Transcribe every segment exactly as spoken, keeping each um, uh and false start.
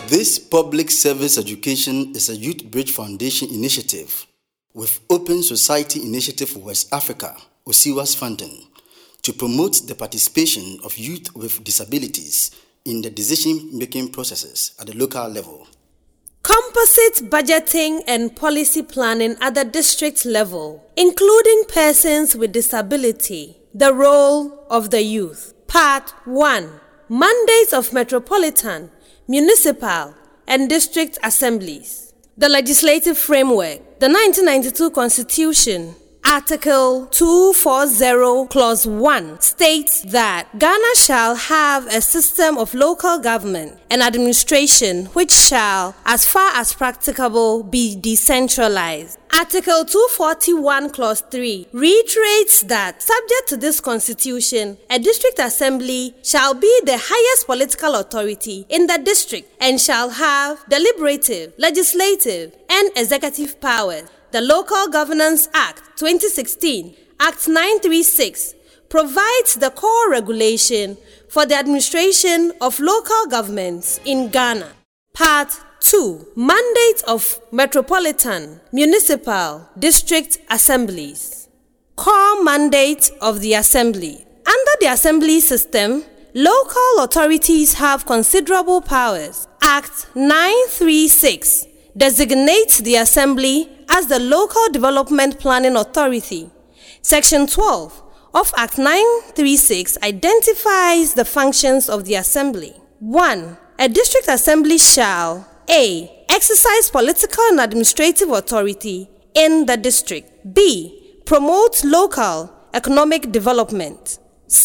This public service education is a Youth Bridge Foundation initiative with Open Society Initiative for West Africa, OSIWA's funding, to promote the participation of youth with disabilities in the decision-making processes at the local level. Composite budgeting and policy planning at the district level, including persons with disability. The role of the youth. Part one. Mandates of metropolitan, municipal, and district assemblies. The legislative framework. The nineteen ninety-two Constitution, Article two forty, Clause one, states that Ghana shall have a system of local government and administration which shall, as far as practicable, be decentralized. Article two forty-one, Clause three, reiterates that, subject to this Constitution, a district assembly shall be the highest political authority in the district and shall have deliberative, legislative, and executive powers. The Local Governance Act twenty sixteen, Act nine thirty-six, provides the core regulation for the administration of local governments in Ghana. Part two. Mandate of metropolitan, municipal, district assemblies. Core mandate of the assembly. Under the assembly system, local authorities have considerable powers. Act nine thirty-six designates the assembly as the Local Development Planning Authority. Section twelve of Act nine thirty-six identifies the functions of the assembly. one. A district assembly shall A. Exercise political and administrative authority in the district. B. Promote local economic development.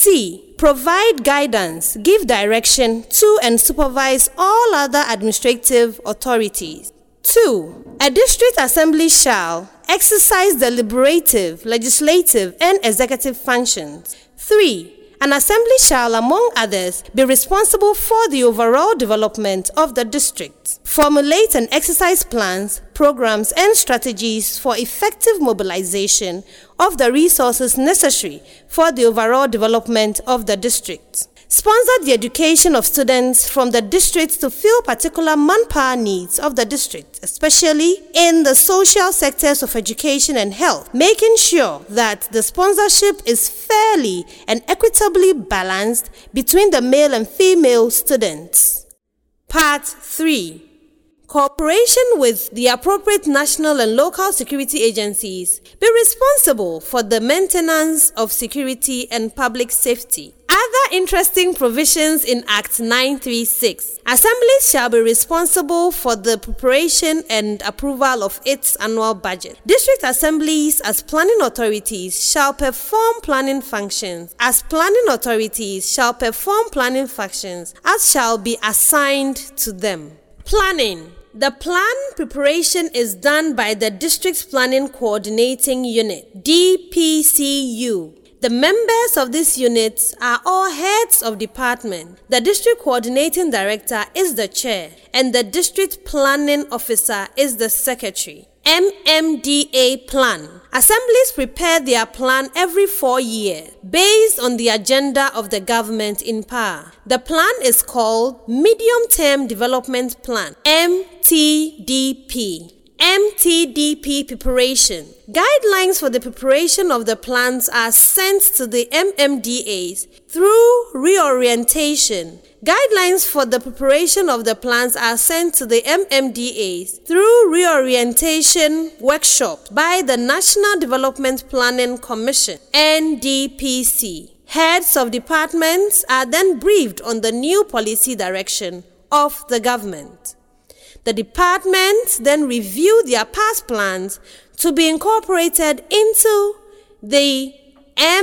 C. Provide guidance, give direction to and supervise all other administrative authorities. two. A district assembly shall exercise deliberative, legislative, and executive functions. three. An assembly shall, among others, be responsible for the overall development of the district, formulate and exercise plans, programs, and strategies for effective mobilization of the resources necessary for the overall development of the district, sponsor the education of students from the district to fill particular manpower needs of the district, especially in the social sectors of education and health, making sure that the sponsorship is fairly and equitably balanced between the male and female students. Part three. Cooperation with the appropriate national and local security agencies be responsible for the maintenance of security and public safety. Other interesting provisions in Act nine thirty-six. Assemblies shall be responsible for the preparation and approval of its annual budget. District assemblies as planning authorities shall perform planning functions. As planning authorities shall perform planning functions as shall be assigned to them. Planning. The plan preparation is done by the District Planning Coordinating Unit, D P C U. The members of this unit are all heads of department. The District Coordinating Director is the chair, and the District Planning Officer is the secretary. M M D A Plan. Assemblies prepare their plan every four years based on the agenda of the government in power. The plan is called Medium Term Development Plan, M T D P. M T D P preparation. Guidelines for the preparation of the plans are sent to the M M D As through reorientation. Guidelines for the preparation of the plans are sent to the M M D As through reorientation workshops by the National Development Planning Commission, N D P C. Heads of departments are then briefed on the new policy direction of the government. The departments then review their past plans to be incorporated into the M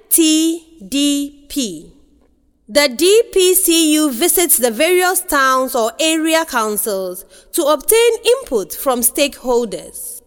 T D P. The D P C U visits the various towns or area councils to obtain input from stakeholders.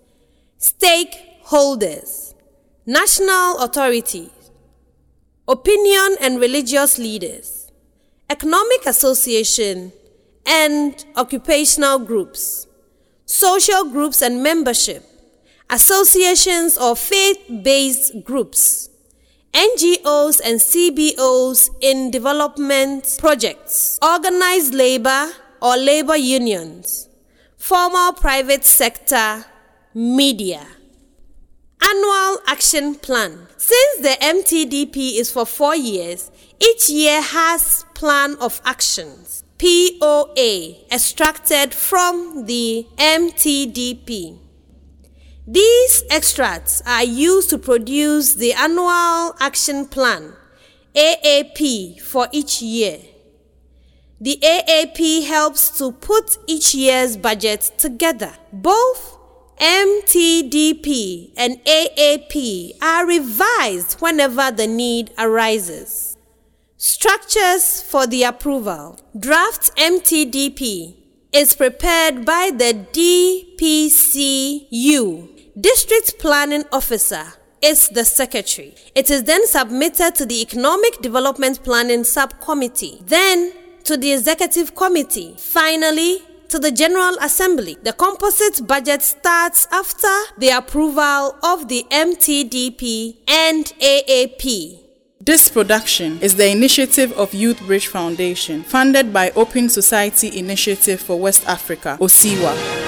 Stakeholders, national authorities, opinion and religious leaders, economic association, and occupational groups, social groups and membership, associations or faith-based groups, N G Os and C B Os in development projects, organized labor, or labor unions, formal private sector, media. Annual Action Plan. Since the M T D P is for four years, each year has Plan of Actions, P O A, extracted from the M T D P. These extracts are used to produce the Annual Action Plan, A A P, for each year. The A A P helps to put each year's budget together. Both M T D P and A A P are revised whenever the need arises. Structures for the approval. Draft M T D P is prepared by the D P C U. District Planning Officer is the secretary. It is then submitted to the Economic Development Planning Subcommittee, then to the Executive Committee, finally to the General Assembly. The composite budget starts after the approval of the M T D P and A A P. This production is the initiative of Youth Bridge Foundation, funded by Open Society Initiative for West Africa, O S I W A.